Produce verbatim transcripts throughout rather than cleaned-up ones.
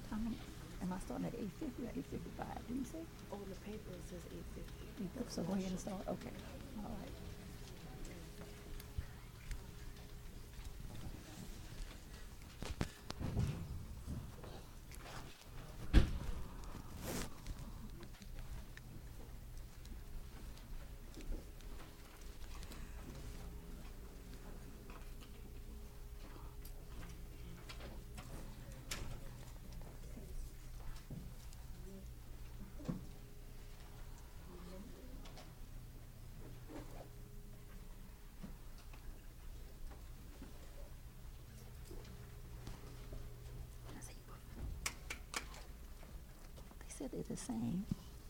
Um, am I starting at eight fifty or eight fifty-five? Did you say? On the paper it says eight fifty. So go ahead and start. Okay. All right. They said they're the same.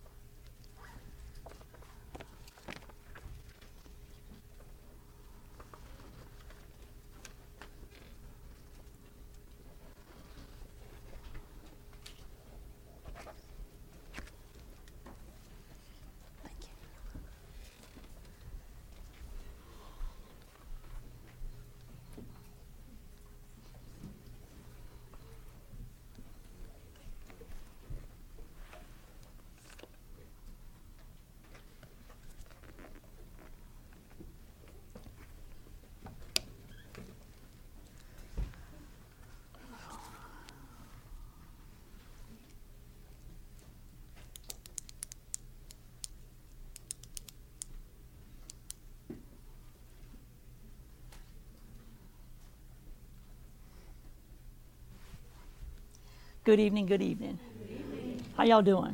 Thank you. Good evening, good evening. How y'all doing?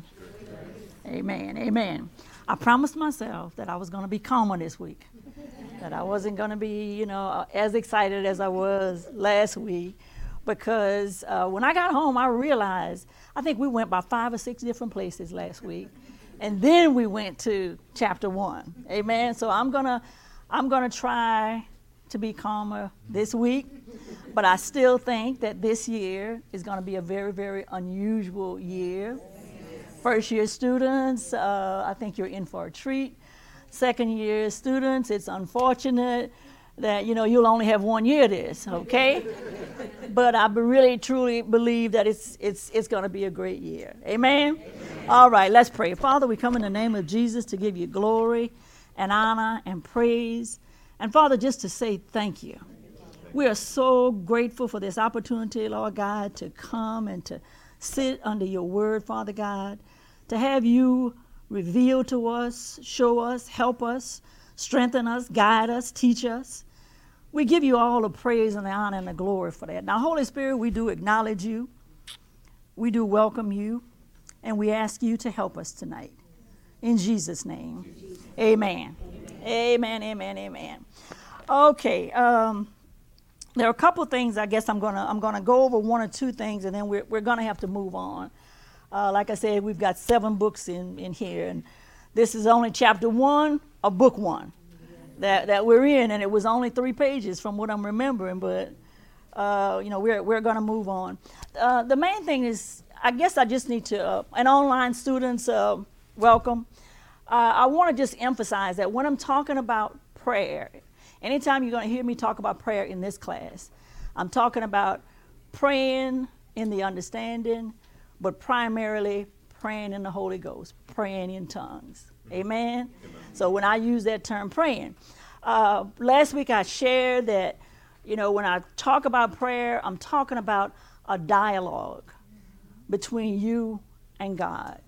Amen, amen. I promised myself that I was going to be calmer this week, that I wasn't going to be, you know, as excited as I was last week, because uh, when I got home, I realized, I think we went by five or six different places last week, and then we went to chapter one. Amen. So I'm going to, I'm going to try to be calmer this week, but I still think that this year is going to be a very, very unusual year. First year students, uh, I think you're in for a treat. Second year students, it's unfortunate that, you know, you'll only have one year this, okay? But I be- really, truly believe that it's it's it's going to be a great year. Amen? Amen? All right, let's pray. Father, we come in the name of Jesus to give you glory and honor and praise. And Father, just to say thank you. We are so grateful for this opportunity, Lord God, to come and to sit under your word, Father God, to have you reveal to us, show us, help us, strengthen us, guide us, teach us. We give you all the praise and the honor and the glory for that. Now, Holy Spirit, we do acknowledge you. We do welcome you. And we ask you to help us tonight. In Jesus' name, amen. Amen, amen, amen. Okay, um, there are a couple of things I guess I'm gonna I'm gonna go over one or two things, and then we're we're gonna have to move on. Uh, like I said, we've got seven books in, in here, and this is only chapter one of book one that, that we're in, and it was only three pages from what I'm remembering, but uh, you know we're we're gonna move on. Uh, the main thing is, I guess I just need to, uh, and online students, uh, welcome. Uh, I want to just emphasize that when I'm talking about prayer, anytime you're going to hear me talk about prayer in this class, I'm talking about praying in the understanding, but primarily praying in the Holy Ghost, praying in tongues. Amen? Amen. So when I use that term praying, uh, last week I shared that, you know, when I talk about prayer, I'm talking about a dialogue between you and God.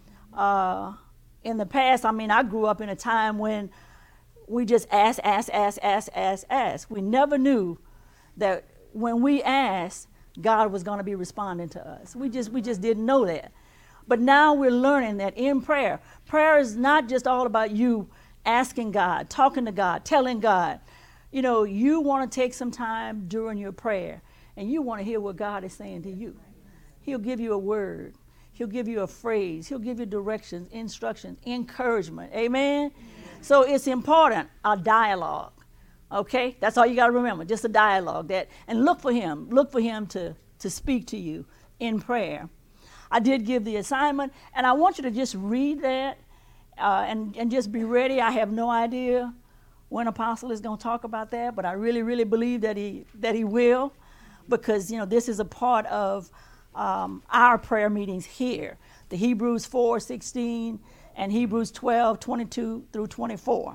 Uh, in the past, I mean, I grew up in a time when we just ask, ask, ask, ask, ask, ask. We never knew that when we asked, God was going to be responding to us. We just we just didn't know that. But now we're learning that in prayer, prayer is not just all about you asking God, talking to God, telling God. You know, you want to take some time during your prayer, and you want to hear what God is saying to you. He'll give you a word. He'll give you a phrase. He'll give you directions, instructions, encouragement. Amen? So it's important, a dialogue. Okay? That's all you got to remember, just a dialogue. That, and look for him. Look for him to, to speak to you in prayer. I did give the assignment, and I want you to just read that uh, and, and just be ready. I have no idea when Apostle is going to talk about that, but I really, really believe that he that he will, because, you know, this is a part of um, our prayer meetings here, the Hebrews four sixteen and Hebrews twelve twenty-two through twenty-four.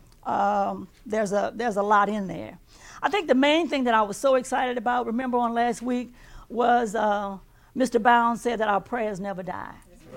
Um, there's a there's a lot in there. I think the main thing that I was so excited about, remember on last week, was uh, Mister Bounds said that our prayers never die.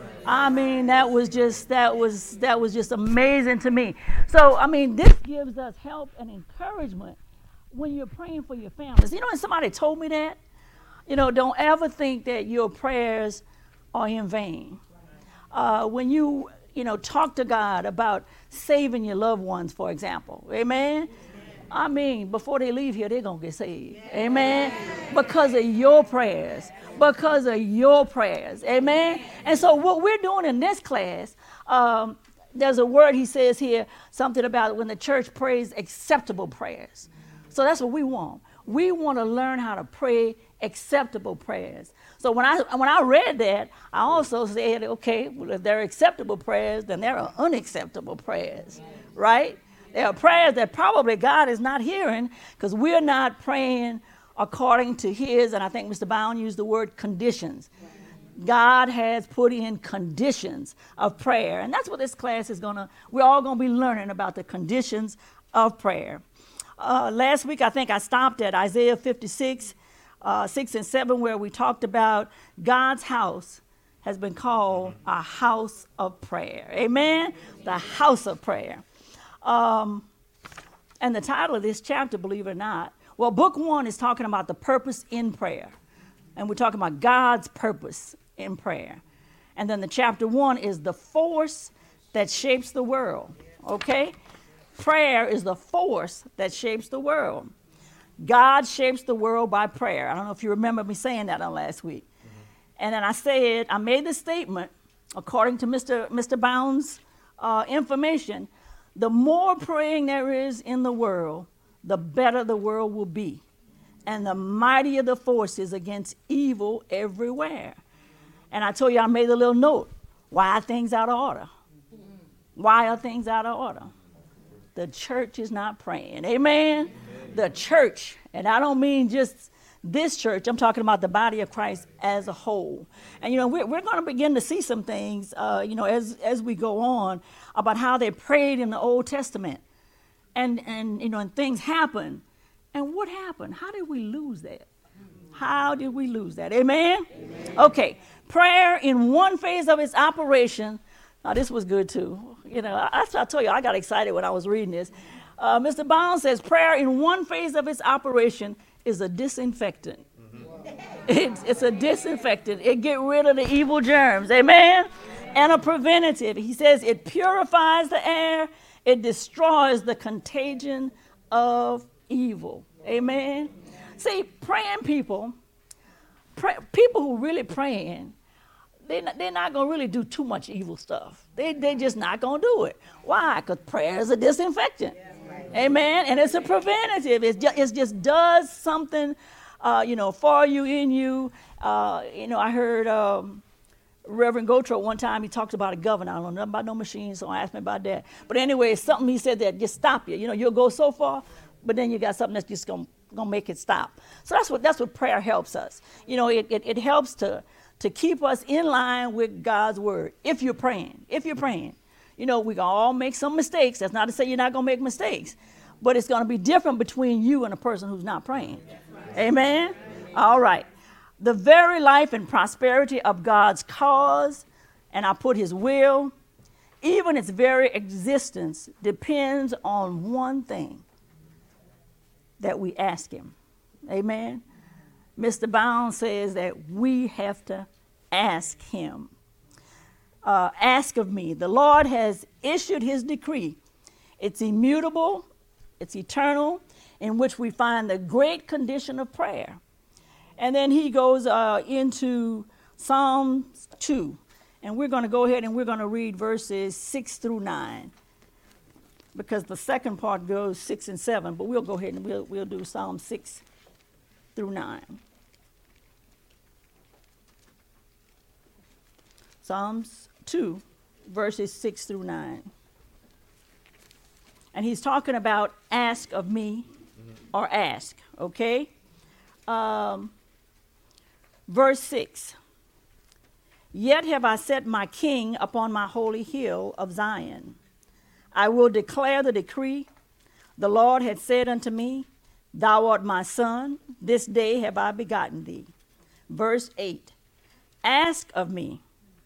I mean, that was just that was that was just amazing to me. So I mean, this gives us help and encouragement when you're praying for your families. You know, and somebody told me that, you know, don't ever think that your prayers are in vain. Uh, when you, you know, talk to God about saving your loved ones, for example, amen? I mean, before they leave here, they're going to get saved, amen? Because of your prayers, because of your prayers, amen? And so what we're doing in this class, um, there's a word he says here, something about when the church prays acceptable prayers. So that's what we want. We want to learn how to pray acceptable prayers. So when I when I read that, I also said, okay, well, if they're acceptable prayers, then there are unacceptable prayers, right? There are prayers that probably God is not hearing because we're not praying according to his, and I think Mister Bound used the word conditions. God has put in conditions of prayer, and that's what this class is going to, we're all going to be learning about the conditions of prayer. Uh, last week, I think I stopped at Isaiah fifty-six, uh, six and seven, where we talked about God's house has been called a house of prayer. Amen? The house of prayer. Um, and the title of this chapter, believe it or not, well, book one is talking about the purpose in prayer. And we're talking about God's purpose in prayer. And then the chapter one is the force that shapes the world. Okay? Prayer is the force that shapes the world. God shapes the world by prayer. I don't know if you remember me saying that on last week. Mm-hmm. And then I said, I made the statement, according to Mister Mister Bound's uh, information, the more praying there is in the world, the better the world will be. And the mightier the forces against evil everywhere. And I told you I made a little note. Why are things out of order? Why are things out of order? The church is not praying. Amen? Amen? The church, and I don't mean just this church. I'm talking about the body of Christ as a whole. And, you know, we're, we're going to begin to see some things, uh, you know, as, as we go on about how they prayed in the Old Testament. And, and, you know, and things happen. And what happened? How did we lose that? How did we lose that? Amen? Amen. Okay. Prayer in one phase of its operation. Now, this was good, too. You know, I, I told you, I got excited when I was reading this. Uh, Mister Bound says prayer in one phase of its operation is a disinfectant. Mm-hmm. It's, it's a disinfectant. It gets rid of the evil germs. Amen? And a preventative. He says it purifies the air. It destroys the contagion of evil. Amen? See, praying people, pray, people who really praying, they not, they're not going to really do too much evil stuff. They, they're just not going to do it. Why? Because prayer is a disinfectant. Yeah, right. Amen? And it's a preventative. It's just, it just does something, uh, you know, for you, in you. Uh, you know, I heard um, Reverend Gotro one time, he talked about a governor. I don't know nothing about no machine, so I asked me about that. But anyway, it's something he said that just stop you. You know, you'll go so far, but then you got something that's just going to make it stop. So that's what that's what prayer helps us. You know, it, it, it helps to, to keep us in line with God's word. If you're praying, if you're praying. You know, we can all make some mistakes. That's not to say you're not going to make mistakes. But it's going to be different between you and a person who's not praying. Amen? All right. The very life and prosperity of God's cause, and I put his will, even its very existence depends on one thing, that we ask him. Amen? Mister Bound says that we have to ask him. Uh, ask of me. The Lord has issued his decree. It's immutable, it's eternal, in which we find the great condition of prayer. And then he goes uh, into Psalm two. And we're going to go ahead and we're going to read verses six through nine. Because the second part goes six and seven. But we'll go ahead and we'll, we'll do Psalm six through nine. Psalms two, verses six through nine. And he's talking about ask of me, mm-hmm. or ask, okay? Um, Verse six. Yet have I set my king upon my holy hill of Zion. I will declare the decree. The Lord had said unto me, Thou art my son, this day have I begotten thee. Verse eight. Ask of me.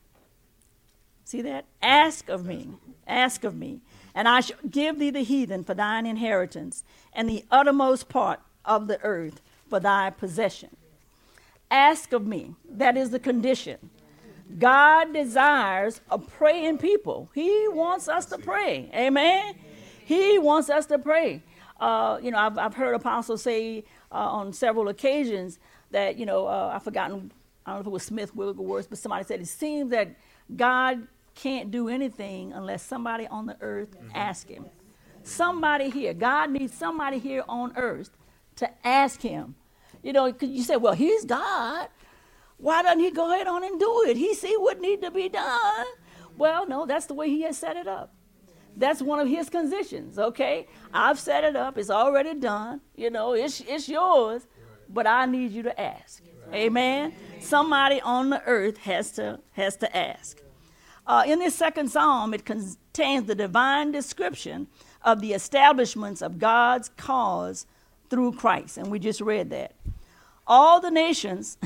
See that? Ask of me. Ask of me. And I shall give thee the heathen for thine inheritance, and the uttermost part of the earth for thy possession. Ask of me. That is the condition. God desires a praying people. He wants us to pray. Amen? He wants us to pray. Uh, you know, I've, I've heard apostles say uh, on several occasions that, you know, uh, I've forgotten, I don't know if it was Smith Wigglesworth, but somebody said it seems that God can't do anything unless somebody on the earth mm-hmm. asks him. Somebody here. God needs somebody here on earth to ask him. You know, you say, well, he's God. Why doesn't he go ahead on and do it? He see what needs to be done. Well, no, that's the way he has set it up. That's one of his conditions, okay? I've set it up. It's already done. You know, it's, it's yours, but I need you to ask. Amen? Somebody on the earth has to, has to ask. Uh, in this second psalm, it contains the divine description of the establishments of God's cause through Christ, and we just read that. All the nations...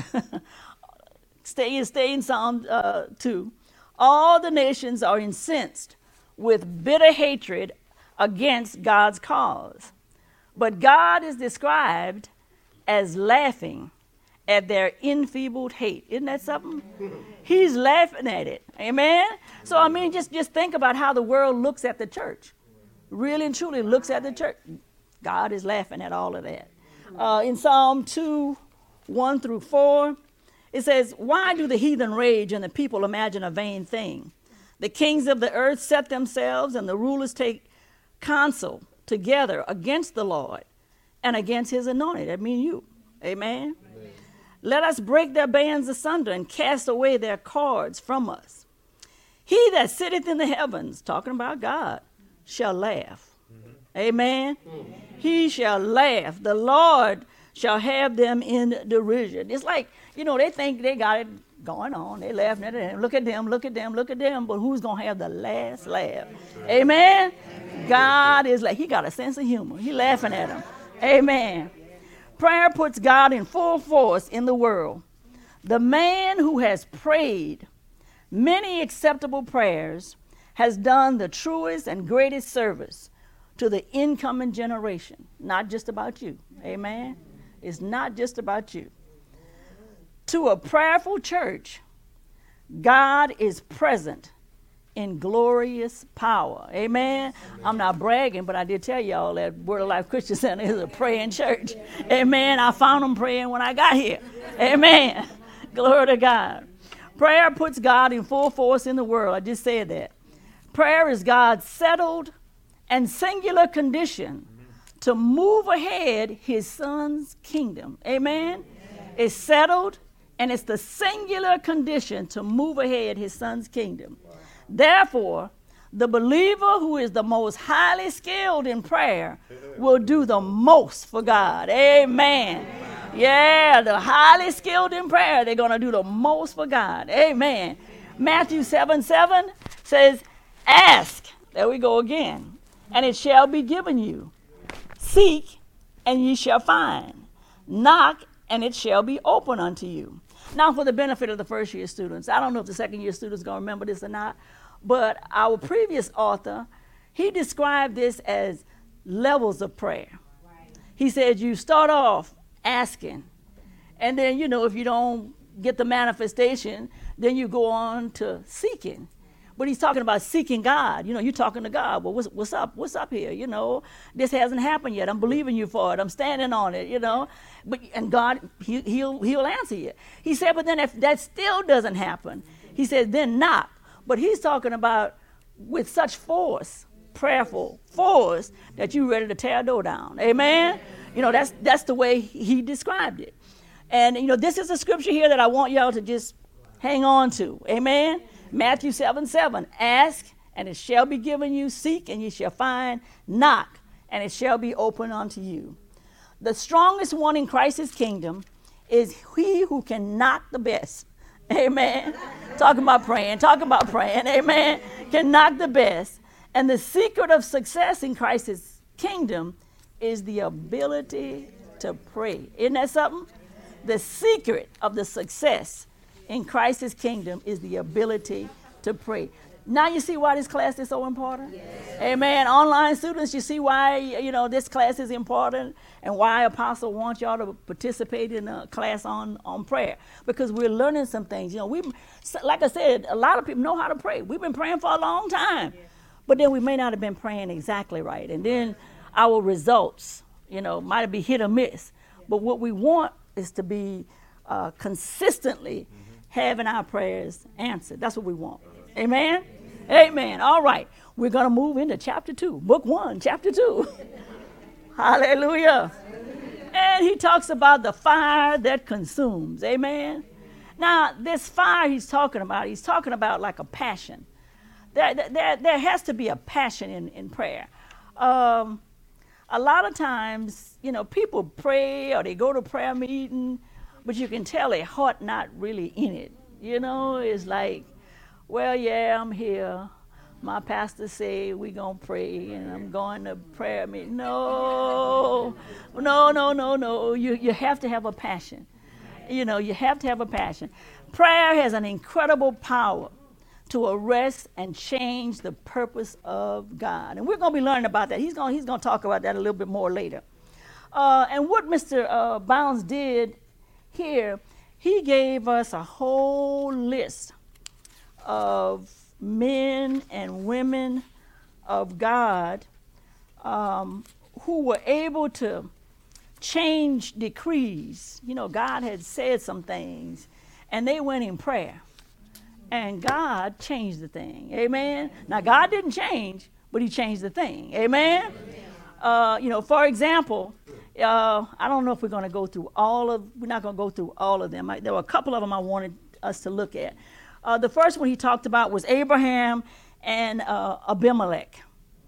Stay, stay in Psalm uh, two. All the nations are incensed with bitter hatred against God's cause. But God is described as laughing at their enfeebled hate. Isn't that something? He's laughing at it. Amen? So, I mean, just, just think about how the world looks at the church. Really and truly looks at the church. God is laughing at all of that. Uh, in Psalm two, one through four, it says, Why do the heathen rage and the people imagine a vain thing? The kings of the earth set themselves, and the rulers take counsel together against the Lord and against his anointed. That means you. Amen? Amen. Let us break their bands asunder and cast away their cords from us. He that sitteth in the heavens, talking about God, shall laugh. Mm-hmm. Amen? Mm-hmm. He shall laugh. The Lord shall have them in derision. It's like, you know, they think they got it going on. They laughing at it. Look at them, look at them, look at them. But who's going to have the last laugh? Amen? God is like, he got a sense of humor. He laughing at them. Amen. Prayer puts God in full force in the world. The man who has prayed many acceptable prayers has done the truest and greatest service to the incoming generation. Not just about you. Amen? It's not just about you. To a prayerful church, God is present in glorious power. Amen? I'm not bragging, but I did tell y'all that Word of Life Christian Center is a praying church. Amen? I found them praying when I got here. Amen? Glory to God. Prayer puts God in full force in the world. I just said that. Prayer is God's settled and singular condition to move ahead his son's kingdom. Amen? It's settled, and it's the singular condition to move ahead his son's kingdom. Therefore, the believer who is the most highly skilled in prayer will do the most for God. Amen. Yeah, the highly skilled in prayer, they're going to do the most for God. Amen. Matthew seven seven says, Ask, there we go again, and it shall be given you. Seek, and ye shall find. Knock, and it shall be open unto you. Now, for the benefit of the first year students, I don't know if the second year students are going to remember this or not, but our previous author, he described this as levels of prayer. Right. He said you start off asking, and then, you know, if you don't get the manifestation, then you go on to seeking. But he's talking about seeking God. You know, you're talking to God. Well, what's, what's up? What's up here? You know, this hasn't happened yet. I'm believing you for it. I'm standing on it, you know. But and God, he, he'll, he'll answer you. He said, but then if that still doesn't happen, he said, then knock. But he's talking about with such force, prayerful force, that you're ready to tear a door down. Amen? You know, that's that's the way he described it. And, you know, this is a scripture here that I want y'all to just hang on to. Amen? Matthew seven seven, ask, and it shall be given you. Seek, and ye shall find. Knock, and it shall be opened unto you. The strongest one in Christ's kingdom is he who can knock the best. Amen. Talking about praying, talking about praying, amen. Can knock the best. And the secret of success in Christ's kingdom is the ability to pray. Isn't that something? The secret of the success in Christ's kingdom is the ability to pray. Now you see why this class is so important? Yes. Amen. Online students, you see why, you know, this class is important and why Apostle wants y'all to participate in a class on, on prayer. Because we're learning some things. You know, we, like I said, a lot of people know how to pray. We've been praying for a long time. Yeah. But then we may not have been praying exactly right. And then our results, you know, might be hit or miss. Yeah. But what we want is to be uh, consistently mm-hmm. having our prayers answered. That's what we want. Amen? Amen. All right. We're going to move into chapter two, book one, chapter two. Hallelujah. And he talks about the fire that consumes. Amen. Now, this fire he's talking about, he's talking about like a passion. There, there, there has to be a passion in, in prayer. Um, a lot of times, you know, people pray or they go to prayer meeting, but you can tell their heart not really in it. You know, it's like, well, yeah, I'm here. My pastor said we're going to pray, and I'm going to prayer meeting. No, no, no, no, no. You, you have to have a passion. You know, you have to have a passion. Prayer has an incredible power to arrest and change the purpose of God. And we're going to be learning about that. He's going, he's going to talk about that a little bit more later. Uh, and what Mister Uh, Bounds did here, he gave us a whole list of men and women of God um, who were able to change decrees. You know, God had said some things, and they went in prayer, and God changed the thing. Amen. Now, God didn't change, but he changed the thing. Amen. Uh, you know, for example, uh, I don't know if we're going to go through all of, we're not going to go through all of them. I, there were a couple of them I wanted us to look at. Uh, the first one he talked about was Abraham and uh, Abimelech.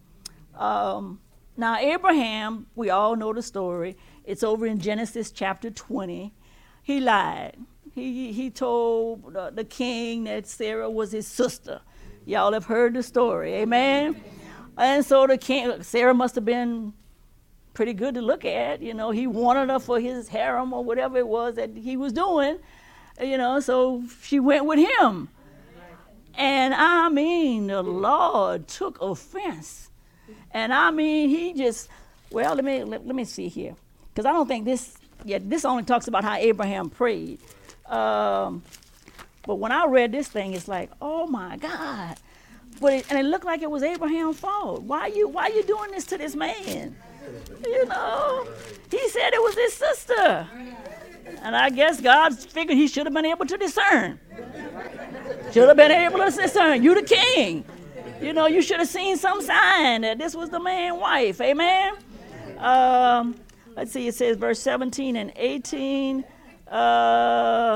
Um, now, Abraham, we all know the story. It's over in Genesis chapter twenty. He lied. He, he told uh, the king that Sarah was his sister. Y'all have heard the story. Amen? And so the king, Sarah must have been pretty good to look at. You know, he wanted her for his harem or whatever it was that he was doing. You know, so she went with him. And I mean, the Lord took offense. And I mean, he just, well, let me let, let me see here. Because I don't think this, yeah, this only talks about how Abraham prayed. Um, but when I read this thing, it's like, oh my God. But it, and it looked like it was Abraham's fault. Why you, why you doing this to this man? You know, he said it was his sister. And I guess God figured he should have been able to discern. Should have been able to discern. You the king. You know, you should have seen some sign that this was the man's wife. Amen? Um, let's see, it says verse seventeen and eighteen. Uh,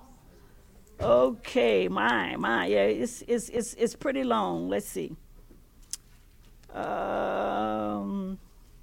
okay, my, my. Yeah, it's, it's, it's, it's pretty long. Let's see. Um,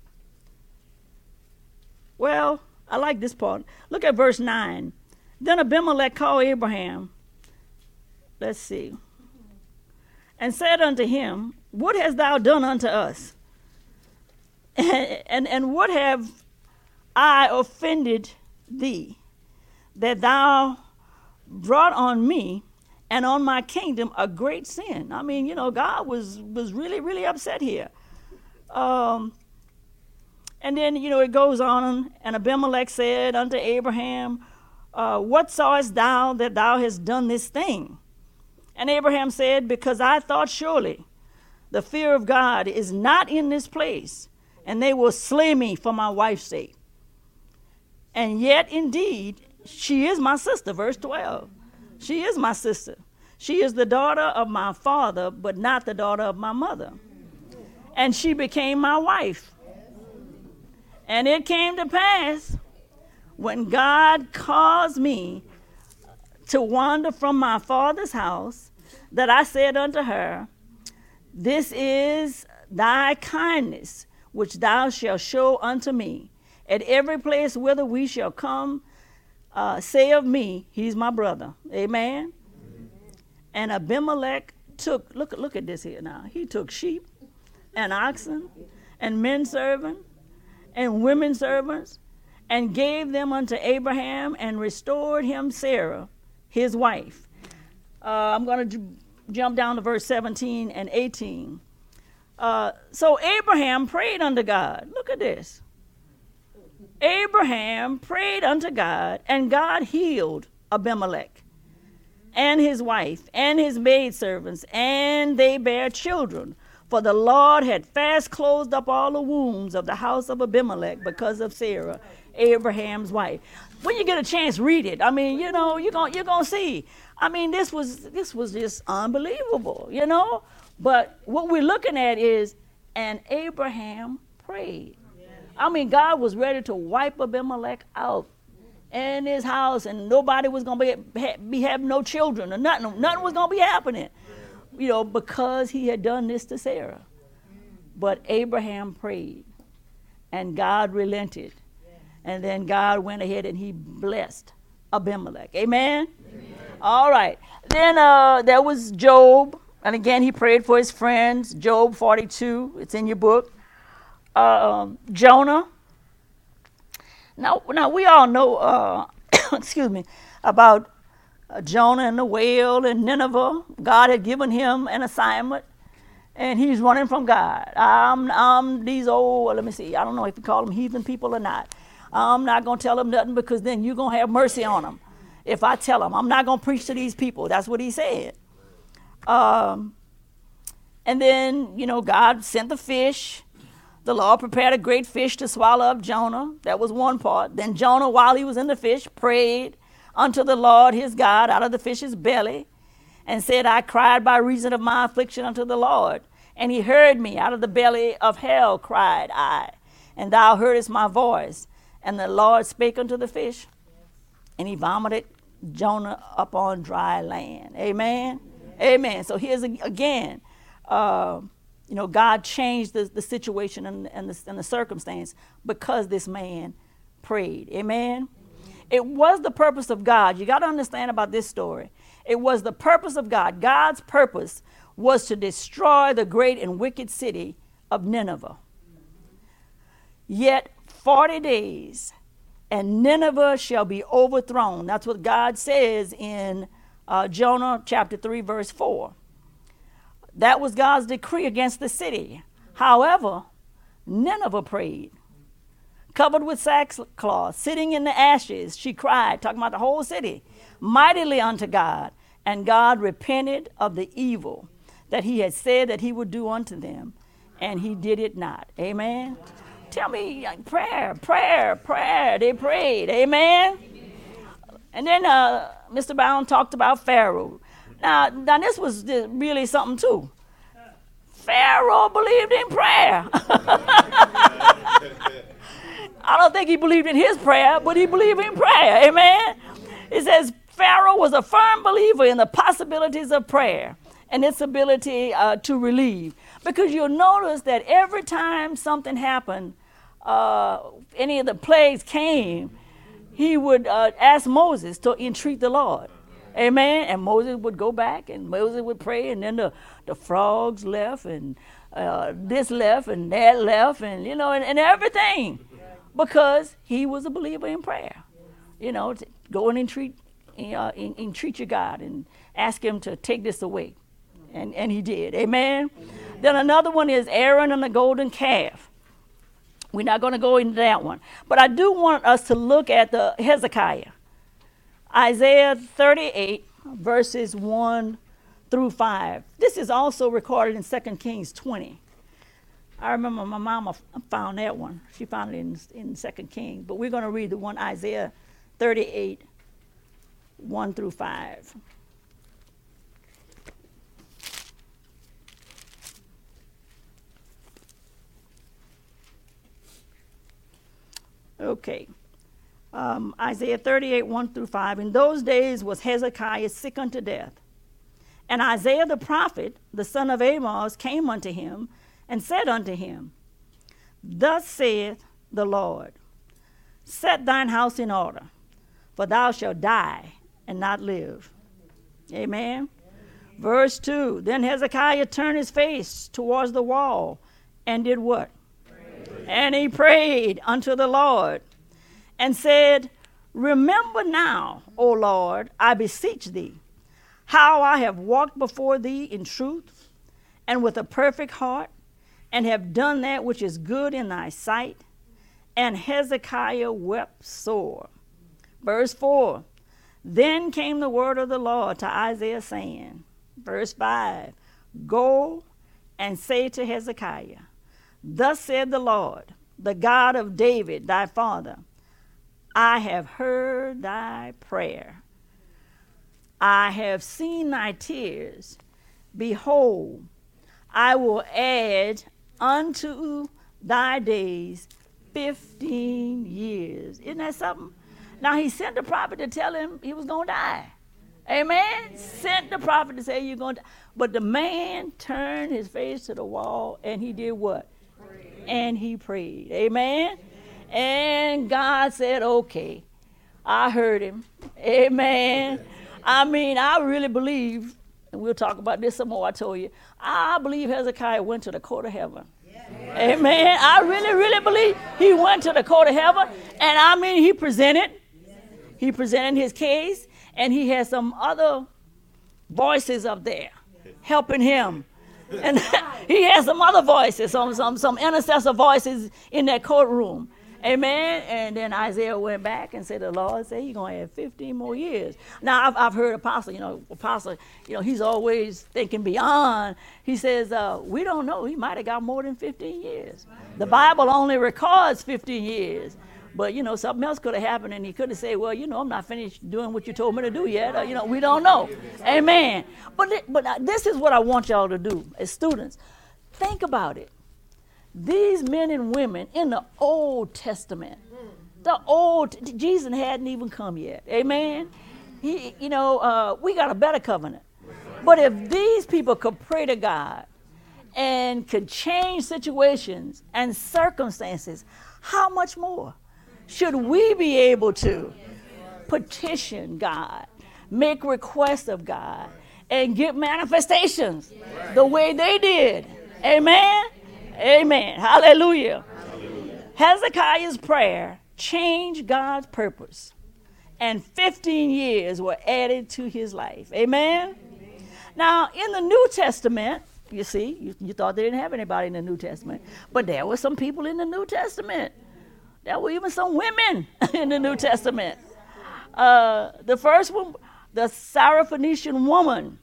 well... I like this part. Look at verse nine. Then Abimelech called Abraham. Let's see. And said unto him, what hast thou done unto us? And, and, and what have I offended thee, that thou brought on me and on my kingdom a great sin? I mean, you know, God was, was really, really upset here. Um... And then, you know, it goes on, and Abimelech said unto Abraham, uh, what sawest thou that thou hast done this thing? And Abraham said, because I thought surely the fear of God is not in this place, and they will slay me for my wife's sake. And yet, indeed, she is my sister, verse twelve. She is my sister. She is the daughter of my father, but not the daughter of my mother. And she became my wife. And it came to pass, when God caused me to wander from my father's house, that I said unto her, this is thy kindness, which thou shalt show unto me, at every place whither we shall come uh, say of me, he's my brother. Amen. And Abimelech took, look, look at this here now. He took sheep and oxen and men servants and women servants and gave them unto Abraham and restored him Sarah, his wife. Uh, I'm going to j- jump down to verse seventeen and eighteen. Uh, so Abraham prayed unto God. Look at this. Abraham prayed unto God, and God healed Abimelech and his wife and his maidservants, and they bare children. For the Lord had fast closed up all the wombs of the house of Abimelech because of Sarah, Abraham's wife. When you get a chance, read it. I mean, you know, you're gonna you're gonna see. I mean, this was this was just unbelievable, you know. But what we're looking at is, and Abraham prayed. I mean, God was ready to wipe Abimelech out and his house, and nobody was going to be, be having no children, or nothing. Nothing was going to be happening, you know, because he had done this to Sarah. But Abraham prayed, and God relented. And then God went ahead and he blessed Abimelech. Amen? Amen. All right. Then uh, there was Job. And again, he prayed for his friends. Job forty-two. It's in your book. Uh, Jonah. Now, now we all know, uh, excuse me, about uh, Jonah and the whale and Nineveh. God had given him an assignment, and he's running from God. I'm, I'm these old, well, let me see, I don't know if you call them heathen people or not. I'm not going to tell them nothing because then you're going to have mercy on them. If I tell them, I'm not going to preach to these people. That's what he said. Um, and then, you know, God sent the fish. The Lord prepared a great fish to swallow up Jonah. That was one part. Then Jonah, while he was in the fish, prayed unto the Lord his God out of the fish's belly and said, I cried by reason of my affliction unto the Lord. And he heard me. Out of the belly of hell cried I, and thou heardest my voice. And the Lord spake unto the fish, and he vomited Jonah upon dry land. Amen? Amen. Amen. So here's again, uh, you know, God changed the, the situation and, and, the, and the circumstance because this man prayed. Amen? Amen. It was the purpose of God. You got to understand about this story. It was the purpose of God. God's purpose was to destroy the great and wicked city of Nineveh. Yet forty days, and Nineveh shall be overthrown. That's what God says in uh, Jonah chapter three, verse four. That was God's decree against the city. However, Nineveh prayed. Covered with sackcloth, sitting in the ashes, she cried, talking about the whole city, mightily unto God. And God repented of the evil that he had said that he would do unto them, and he did it not. Amen? Tell me, prayer, prayer, prayer. They prayed. Amen? Amen. And then uh, Mister Brown talked about Pharaoh. Now, now this was really something too. Pharaoh believed in prayer. I don't think he believed in his prayer, but he believed in prayer. Amen? It says Pharaoh was a firm believer in the possibilities of prayer and its ability uh, to relieve. Because you'll notice that every time something happened, uh, any of the plagues came, he would uh, ask Moses to entreat the Lord. Amen. And Moses would go back and Moses would pray, and then the, the frogs left, and uh, this left, and that left, and, you know, and, and everything. Because he was a believer in prayer. You know, to go and entreat, uh, entreat your God and ask him to take this away. And, and he did. Amen. Amen. Then another one is Aaron and the golden calf. We're not going to go into that one. But I do want us to look at the Hezekiah. Isaiah thirty-eight, verses one through five. This is also recorded in Second Kings twenty. I remember my mama found that one. She found it in, in Second Kings. But we're going to read the one, Isaiah thirty-eight, one through five. Okay. Um, Isaiah thirty-eight, one through five. In those days was Hezekiah sick unto death. And Isaiah the prophet, the son of Amos, came unto him and said unto him, Thus saith the Lord, Set thine house in order, for thou shalt die and not live. Amen. Verse two, then Hezekiah turned his face towards the wall and did what? Pray. And he prayed unto the Lord and said, remember now, O Lord, I beseech thee, how I have walked before thee in truth and with a perfect heart, and have done that which is good in thy sight. And Hezekiah wept sore. Verse four, then came the word of the Lord to Isaiah, saying, verse five, go and say to Hezekiah, thus said the Lord, the God of David thy father, I have heard thy prayer. I have seen thy tears. Behold, I will add unto thy days fifteen years. Isn't that something? Now he sent the prophet to tell him he was going to die. Amen? Sent the prophet to say you're going to die. But the man turned his face to the wall and he did what? Prayed. And he prayed. Amen? Amen? And God said, okay, I heard him. Amen. I mean, I really believe, and we'll talk about this some more, I told you, I believe Hezekiah went to the court of heaven. Yeah. Amen. I really, really believe he went to the court of heaven. And I mean, he presented. He presented his case. And he had some other voices up there helping him. And he had some other voices, some, some, some intercessor voices in that courtroom. Amen. And then Isaiah went back and said, the Lord said he's going to have fifteen more years. Now, I've, I've heard Apostle, you know, Apostle, you know, he's always thinking beyond. He says, uh, we don't know. He might have got more than fifteen years. The Bible only records fifteen years. But, you know, something else could have happened, and he could have said, well, you know, I'm not finished doing what you told me to do yet. Or, you know, we don't know. Amen. But, but this is what I want y'all to do as students. Think about it. These men and women in the Old Testament, the old, Jesus hadn't even come yet. Amen. He, you know, uh, we got a better covenant. But if these people could pray to God and could change situations and circumstances, how much more should we be able to petition God, make requests of God, and get manifestations the way they did? Amen. Amen. Hallelujah. Hallelujah. Hezekiah's prayer changed God's purpose, and fifteen years were added to his life. Amen. Amen. Now, in the New Testament, you see, you, you thought they didn't have anybody in the New Testament, but there were some people in the New Testament. There were even some women in the New Testament. Uh, the first one, the Syrophoenician woman,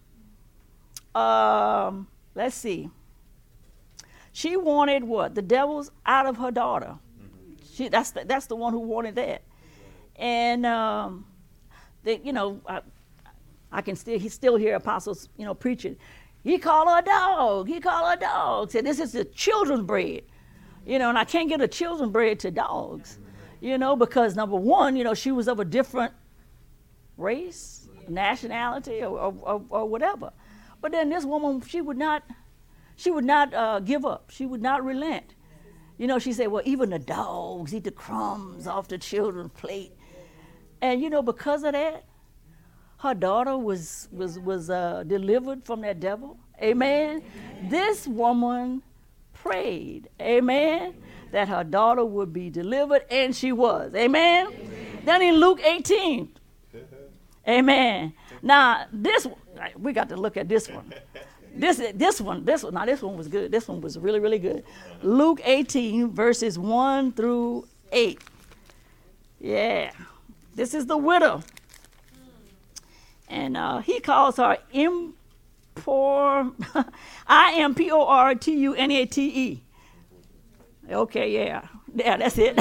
um, let's see. She wanted what? The devils out of her daughter. She, that's, the, that's the one who wanted that. And, um, they, you know, I, I can still, he still hear apostles, you know, preaching. He called her a dog. He called her a dog. Said, this is the children's bread. You know, and I can't get a children's bread to dogs, you know, because number one, you know, she was of a different race, nationality, or, or, or whatever. But then this woman, she would not, she would not uh, give up. She would not relent. You know, she said, well, even the dogs eat the crumbs off the children's plate. And, you know, because of that, her daughter was, was, was uh, delivered from that devil. Amen. This woman prayed, amen, that her daughter would be delivered, and she was. Amen. Amen. Then in Luke eighteen, amen. Now, this, we got to look at this one. This, this one, this one, now this one was good. This one was really, really good. Luke eighteen, verses one through eight. Yeah. This is the widow. And uh, he calls her impor, I M P O R T U N A T E. Okay, yeah. Yeah, that's it.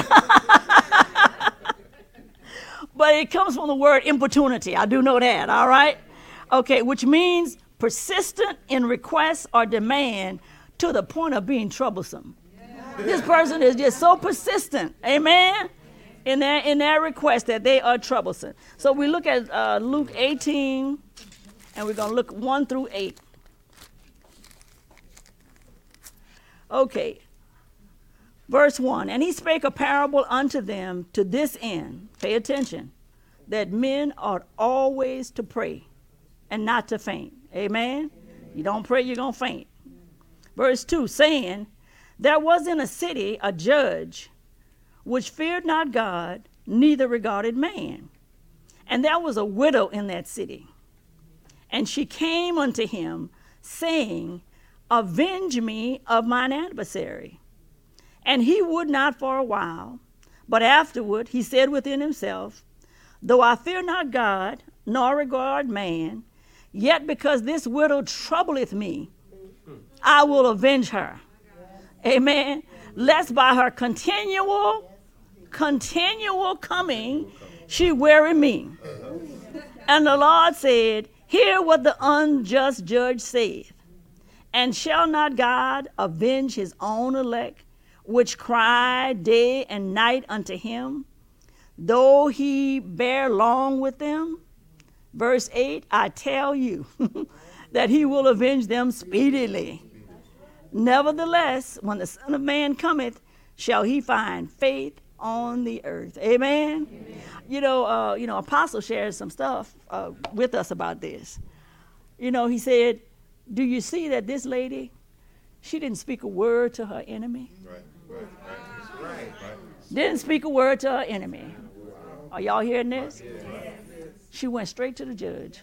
But it comes from the word importunity. I do know that, all right? Okay, which means persistent in request or demand to the point of being troublesome. Yeah. This person is just so persistent, amen, in their, in their request that they are troublesome. So we look at uh, Luke eighteen, and we're going to look one through eight. Okay. Verse one, and he spake a parable unto them to this end. Pay attention. that men ought always to pray and not to faint. Amen? You don't pray, you're going to faint. Verse two, saying, there was in a city a judge which feared not God, neither regarded man. And there was a widow in that city. And she came unto him, saying, avenge me of mine adversary. And he would not for a while, but afterward he said within himself, though I fear not God, nor regard man, yet because this widow troubleth me, I will avenge her. Amen. Lest by her continual, continual coming, she weary me. And the Lord said, hear what the unjust judge saith. And shall not God avenge his own elect, which cry day and night unto him, though he bear long with them? Verse eight, I tell you that he will avenge them speedily. Nevertheless, when the Son of Man cometh, shall he find faith on the earth. Amen. Amen. You know, uh, you know, Apostle shared some stuff uh, with us about this. You know, he said, do you see that this lady, she didn't speak a word to her enemy? Right, right, right. Right, right. Didn't speak a word to her enemy. Are y'all hearing this? She went straight to the judge.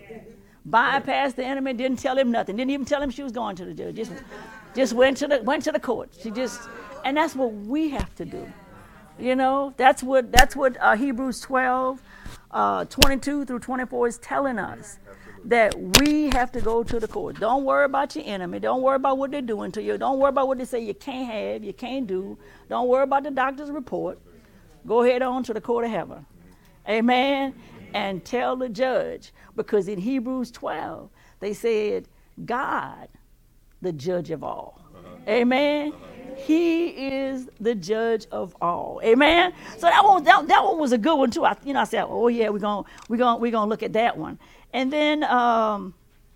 Bypassed the enemy, didn't tell him nothing. Didn't even tell him she was going to the judge. Just, just went to the went to the court. She just, and that's what we have to do. You know, that's what that's what uh, Hebrews twelve, uh, twenty-two through twenty-four is telling us. That we have to go to the court. Don't worry about your enemy. Don't worry about what they're doing to you. Don't worry about what they say you can't have, you can't do. Don't worry about the doctor's report. Go ahead on to the court of heaven. Amen. And tell the judge. Because in Hebrews twelve, they said, God, the judge of all. Uh-huh. Amen. Uh-huh. He is the judge of all. Amen. So that one, that, that one was a good one too. I, you know, I said, oh yeah, we're gonna we're gonna we're gonna look at that one. And then, um,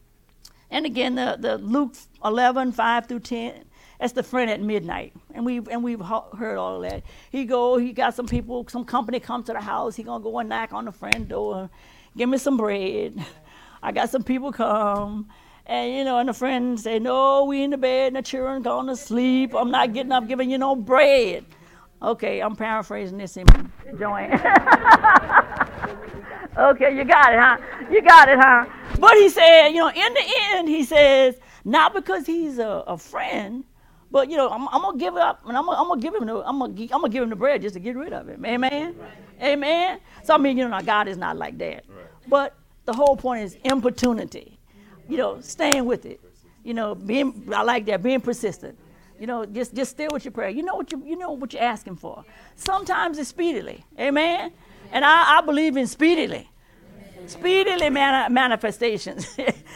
and again, the, the Luke eleven, five through ten, that's the friend at midnight. And we've, and we've heard all of that. He go, he got some people, some company come to the house. He going to go and knock on the friend door. Give me some bread. I got some people come. And, you know, and the friend say, no, we in the bed and the children going to sleep. I'm not getting up giving you no bread. Okay, I'm paraphrasing this in Joanne. Okay, you got it, huh? You got it, huh? But he said, you know, in the end, he says, not because he's a, a friend, but you know, I'm, I'm gonna give it up, and I'm, I'm gonna give him, the, I'm gonna, I'm gonna give him the bread just to get rid of him. Amen, right. Amen. So I mean, you know, God is not like that. Right. But the whole point is importunity. You know, staying with it. You know, being, I like that, being persistent. You know, just just stay with your prayer. You know what you you know what you're asking for. Sometimes it's speedily. Amen. And I, I believe in speedily. Speedily man, manifestations.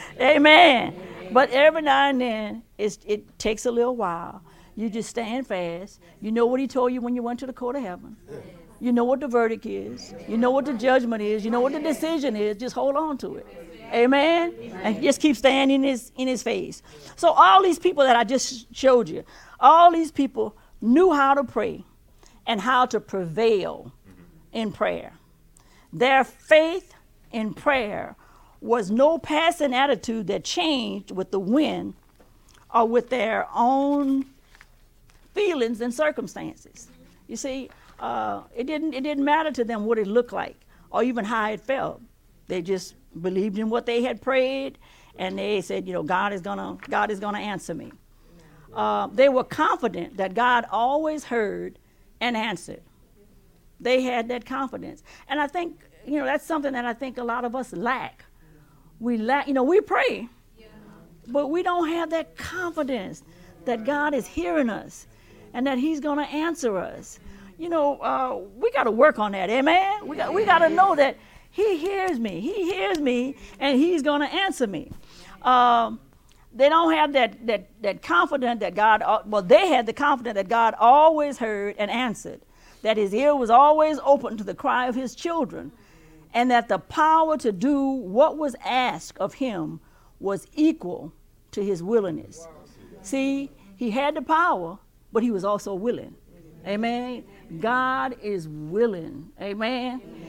Amen. But every now and then, it's, it takes a little while. You just stand fast. You know what he told you when you went to the court of heaven. You know what the verdict is. You know what the judgment is. You know what the decision is. Just hold on to it. Amen. And just keep standing in his, in his face. So all these people that I just showed you, all these people knew how to pray and how to prevail in prayer. Their faith in prayer was no passing attitude that changed with the wind or with their own feelings and circumstances. You see, uh, it didn't it didn't matter to them what it looked like or even how it felt. They just believed in what they had prayed, and they said, you know, God is gonna God is gonna answer me. Uh, they were confident that God always heard and answered. They had that confidence. And I think, you know, that's something that I think a lot of us lack. We lack, you know, we pray, yeah. But we don't have that confidence that God is hearing us and that he's going to answer us. You know, uh, we got to work on that, amen? We got, we got to know that he hears me. He hears me, and he's going to answer me. Um, they don't have that, that, that confidence that God, well, they had the confidence that God always heard and answered, that his ear was always open to the cry of his children, and that the power to do what was asked of him was equal to his willingness. See, he had the power, but he was also willing. Amen. God is willing. Amen.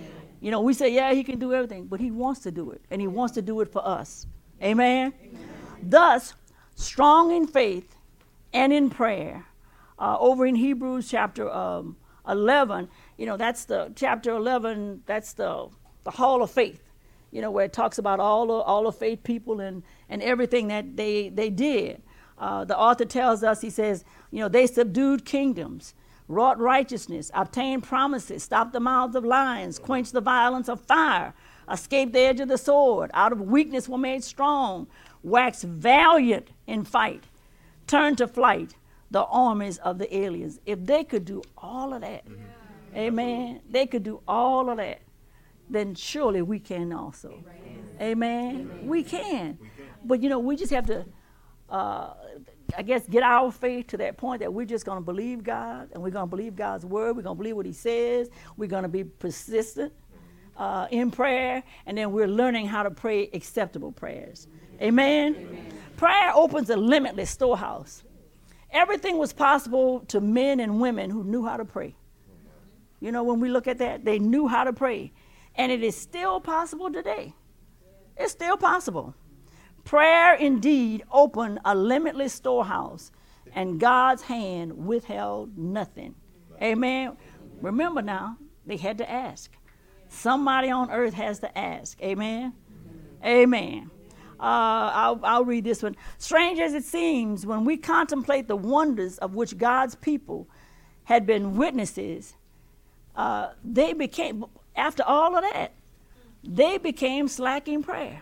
You know, we say, yeah, he can do everything, but he wants to do it, and he wants to do it for us. Amen? Amen. Thus, strong in faith and in prayer. Uh, over in Hebrews chapter um, eleven, you know, that's the chapter eleven, that's the, the hall of faith, you know, where it talks about all the, all the faith people and, and everything that they, they did. Uh, the author tells us, he says, you know, they subdued kingdoms, wrought righteousness, obtained promises, stopped the mouths of lions, quenched the violence of fire, escaped the edge of the sword, out of weakness were made strong, waxed valiant in fight, turned to flight the armies of the aliens. If they could do all of that, yeah. Amen, they could do all of that, then surely we can also. Amen. Amen. Amen. We can. We can. But, you know, we just have to, uh, I guess, get our faith to that point that we're just going to believe God, and we're going to believe God's word. We're going to believe what he says. We're going to be persistent uh, in prayer, and then we're learning how to pray acceptable prayers. Amen? Amen. Prayer opens a limitless storehouse. Everything was possible to men and women who knew how to pray. You know, when we look at that, they knew how to pray. And it is still possible today. It's still possible. Prayer indeed opened a limitless storehouse, and God's hand withheld nothing. Amen. Remember now, they had to ask. Somebody on earth has to ask. Amen. Amen. Uh, I'll, I'll read this one. Strange as it seems, when we contemplate the wonders of which God's people had been witnesses, uh, they became, after all of that, they became slack in prayer.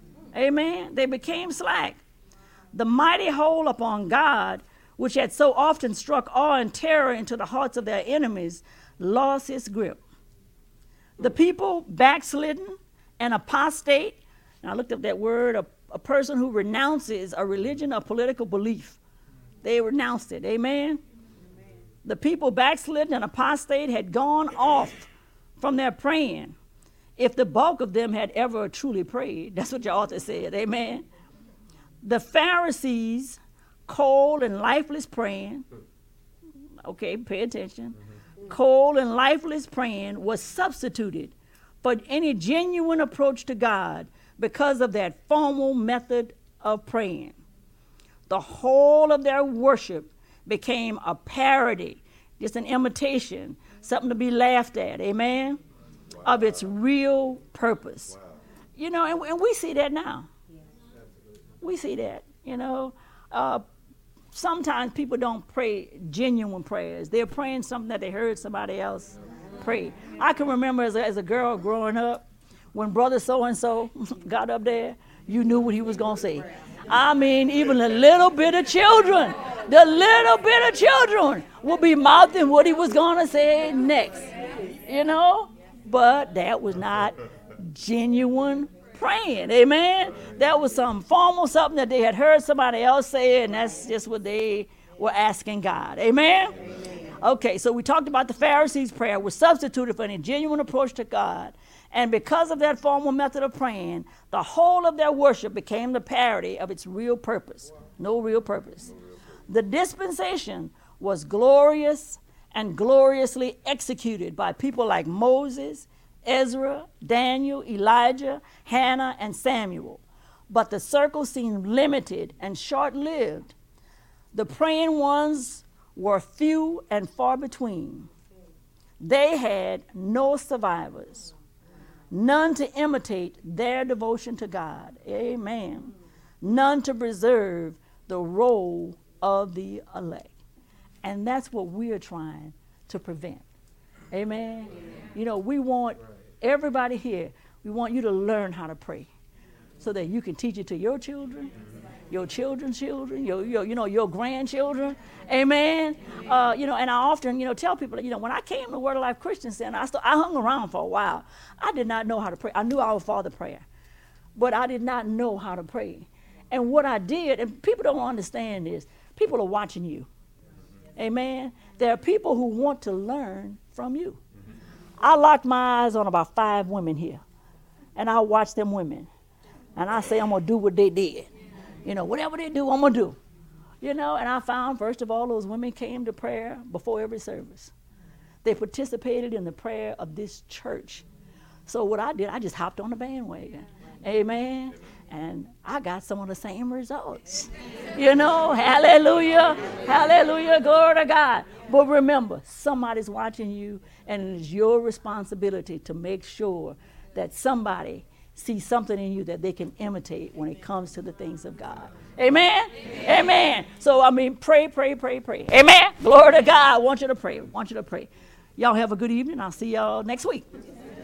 Amen. They became slack. The mighty hold upon God, which had so often struck awe and terror into the hearts of their enemies, lost its grip. The people backslidden and apostate. And I looked up that word, a, a person who renounces a religion or political belief. They renounced it. Amen? Amen. The people backslidden and apostate had gone off from their praying. If the bulk of them had ever truly prayed, that's what your author said. Amen. The Pharisees, cold and lifeless praying. Okay, pay attention. Mm-hmm. Cold and lifeless praying was substituted for any genuine approach to God because of that formal method of praying. The whole of their worship became a parody, just an imitation, something to be laughed at, amen, wow. of its real purpose. Wow. You know, and, and we see that now. Yeah. We see that, you know. Uh, sometimes people don't pray genuine prayers. They're praying something that they heard somebody else pray. I can remember as a, as a girl growing up, when brother so-and-so got up there, you knew what he was going to say. I mean, even the little bit of children, the little bit of children would be mouthing what he was going to say next, you know? But that was not genuine praying, amen? That was some formal something that they had heard somebody else say, and that's just what they were asking God, amen? Okay, so we talked about the Pharisees' prayer was substituted for any genuine approach to God. And because of that formal method of praying, the whole of their worship became the parody of its real purpose. No real purpose. The dispensation was glorious and gloriously executed by people like Moses, Ezra, Daniel, Elijah, Hannah, and Samuel. But the circle seemed limited and short-lived. The praying ones were few and far between. They had no survivors. None to imitate their devotion to God. Amen. None to preserve the role of the elect. And that's what we're trying to prevent. Amen. Amen. You know, we want everybody here, we want you to learn how to pray so that you can teach it to your children, your children's children, your, your you know, your grandchildren. Amen. Uh, you know, and I often, you know, tell people, you know, when I came to Word of Life Christian Center, I, st- I hung around for a while. I did not know how to pray. I knew Our Father prayer, but I did not know how to pray. And what I did, and people don't understand this, people are watching you. Amen. There are people who want to learn from you. I locked my eyes on about five women here, and I watch them women, and I say I'm going to do what they did. You know, whatever they do, I'm going to do. You know, and I found, first of all, those women came to prayer before every service. They participated in the prayer of this church. So what I did, I just hopped on the bandwagon. Amen. And I got some of the same results. You know, hallelujah, hallelujah, glory to God. But remember, somebody's watching you, and it's your responsibility to make sure that somebody sees something in you that they can imitate when it comes to the things of God. Amen? Amen. Amen. So, I mean, pray, pray, pray, pray. Amen? Glory to God. I want you to pray. I want you to pray. Y'all have a good evening. I'll see y'all next week.